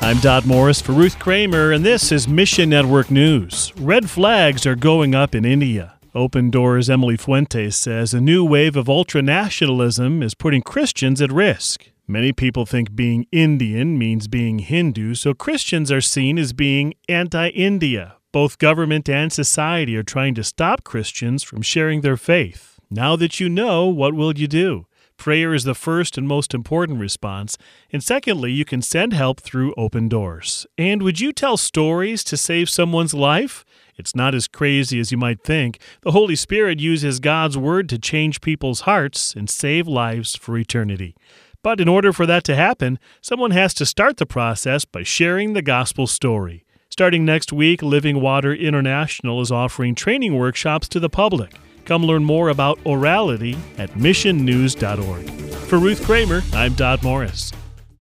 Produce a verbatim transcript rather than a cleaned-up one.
I'm Dodd Morris for Ruth Kramer, and this is Mission Network News. Red flags are going up in India. Open Doors' Emily Fuentes says a new wave of ultranationalism is putting Christians at risk. Many people think being Indian means being Hindu, so Christians are seen as being anti-India. Both government and society are trying to stop Christians from sharing their faith. Now that you know, what will you do? Prayer is the first and most important response. And secondly, you can send help through Open Doors. And would you tell stories to save someone's life? It's not as crazy as you might think. The Holy Spirit uses God's Word to change people's hearts and save lives for eternity. But in order for that to happen, someone has to start the process by sharing the gospel story. Starting next week, Living Water International is offering training workshops to the public. Come learn more about orality at mission news dot org. For Ruth Kramer, I'm Dodd Morris.